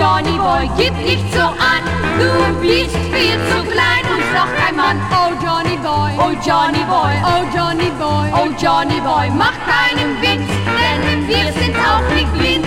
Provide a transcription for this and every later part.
Johnny Boy, gib nicht so an, du bist viel zu klein und noch kein Mann. Oh Johnny Boy, Oh Johnny Boy, oh Johnny Boy, oh Johnny Boy, mach keinen Witz, denn wir sind auch nicht blind.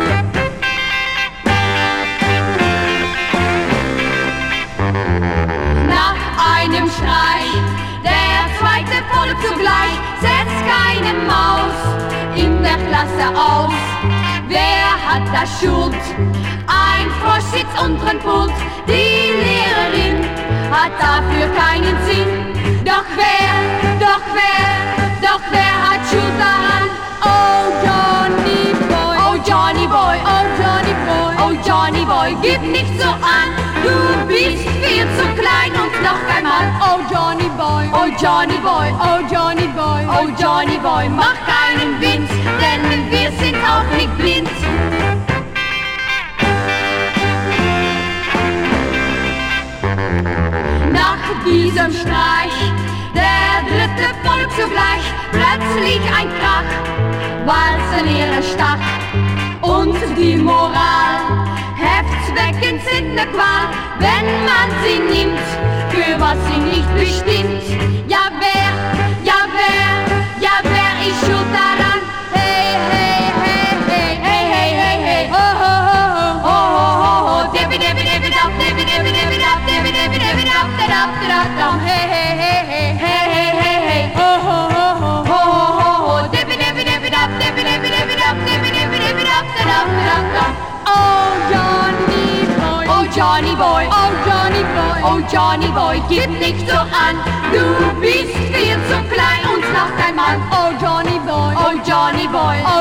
Nach einem Streich, der zweite folgt zugleich, setzt keine Maus in der Klasse aus. Wer hat da Schuld? Ein Frosch sitzt unterm Pult, die Lehrerin hat dafür keinen Sinn. Doch wer hat Schuld daran? oh Johnny Boy, Oh Johnny Boy, oh Johnny Boy, oh Johnny Boy, gib nicht so an, du bist viel zu klein und noch kein Mann. oh Johnny Boy, Oh Johnny Boy, oh Johnny Boy, oh Johnny Boy, mach keinen Wind, denn wir sind auch nicht blind. Nach diesem Streich, der dritte folgt sogleich, plötzlich ein Krach, Walzenlehrer stach. Und die Moral, Heftzwecken sind ne Qual, wenn man sie nimmt, für was sie nicht bestimmt. Ja wer ist schuld daran? Hey, hey, hey, hey, hey, hey, hey, hey, ho ho ho ho, ho, ho, ho, ho, dibbi, dibbi, dibbi, dab, dibbi, dibbi, dibbi, dab, dibbi, dibbi, dibbi, dab, dab, dab, dab, hey hey hey hey, hey, hey, hey, hey, ho ho ho ho, ho, ho, ho, dibbi, dibbi, dibbi, dab, dibbi, dibbi, dibbi, dab, dibbi, dibbi, dibbi, dab, dab, dab, dab. oh Johnny Boy, Oh Johnny Boy, oh Johnny Boy, oh Johnny Boy, gib nicht so an, du bist viel zu klein und noch kein Mann. oh Johnny Boy, Oh Johnny Boy,